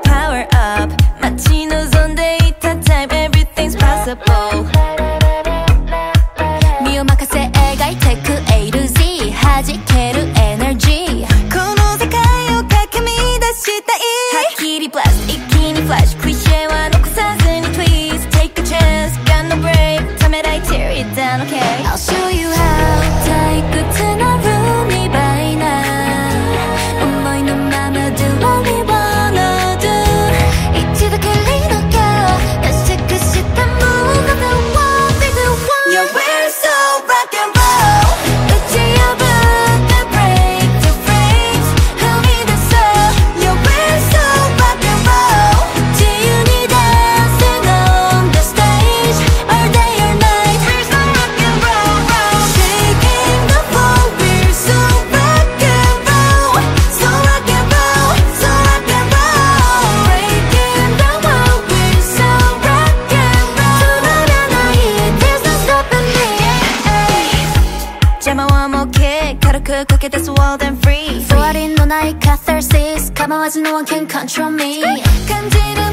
power up 마치望んでいた type everything's possible 身を任せ描いてく A to Z 弾けるエナジーこの世界をかき乱したいはっきりブラスト一気にフラッシュクリシェは残さずに Please take a chance got no break ためらい tear it down okay I'll show you how 退屈なルームバイナー思いのまま do what we wanna do 一度きりの girl 出しくした move of the world they do want Yeah we're so rock and roll 打ち破って break the frames はみ出そう Yeah we're so rock and roll 自由に dancing on the stage all day or night We're so rock and roll shaking the floor We're so rock and roll so rock and roll so rock and roll breaking the world We're so rock and roll 止まらない There's no stopping me 邪魔はもう軽くかけ出す wild and free 終わりのない catharsis 構わず no one can control me 感じる